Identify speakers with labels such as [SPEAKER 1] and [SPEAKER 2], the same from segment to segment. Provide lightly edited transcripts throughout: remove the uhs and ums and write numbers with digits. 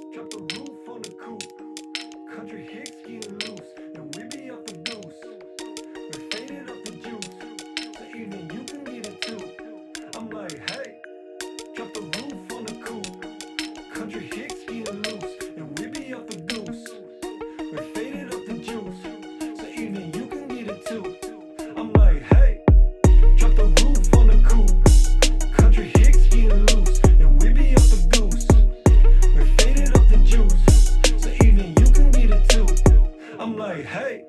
[SPEAKER 1] Drop the roof on the coupe. Country hicks getting loose, and we be off the goose. We faded off the juice, so even you can get it too. I'm like, hey, drop the roof on the coupe. Country hicks getting loose, and we be off the goose. We faded off the juice, so even you can get it too. I'm like, hey, drop the roof on the coupe. Country hicks getting loose, and we be off the goose. We faded off the juice, so even you can get it too. I'm like, hey.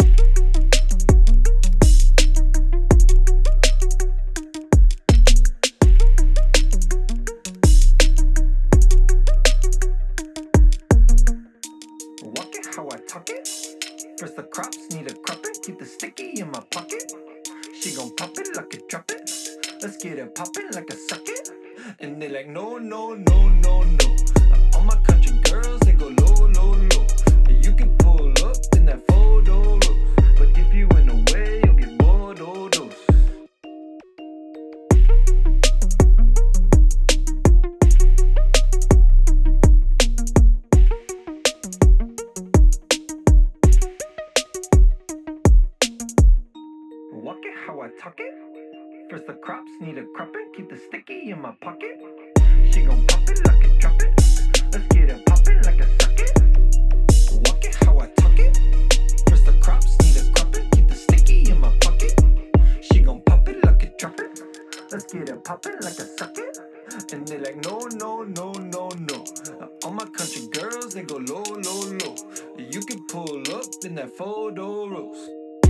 [SPEAKER 1] Walk it how I talk it. First the crops need a cropping. Keep the sticky in my pocket. She gon' pop it like a drop it. Let's get it poppin' like a socket. And they like no, no, no, no, no. All my country girls, they go low, low, low. You can pull up in that photo look. But if you in the way, you'll get bored, oh, dose. Walk it how I talk it. First the crops need a cropping. Keep the sticky in my pocket. She gon' pop it like a drop it. Let's get it poppin' like a socket. Walk it how I talk it. First the crops need a cropping. Keep the sticky in my pocket. She gon' pop it like a drop it. Let's get it poppin' like a socket. And they like no, no, no, no, no. All my country girls, they go low, low, low. You can pull up in that photo rose.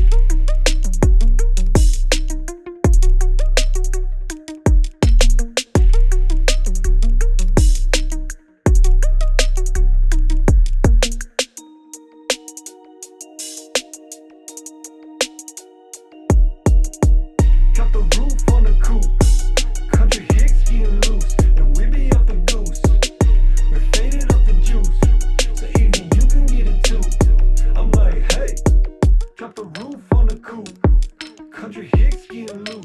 [SPEAKER 1] Drop the roof on the coupe. Country hicks getting loose, and we be off the goose. We faded off the juice, so even you can get it too. I'm like, hey, drop the roof on the coupe. Country hicks getting loose.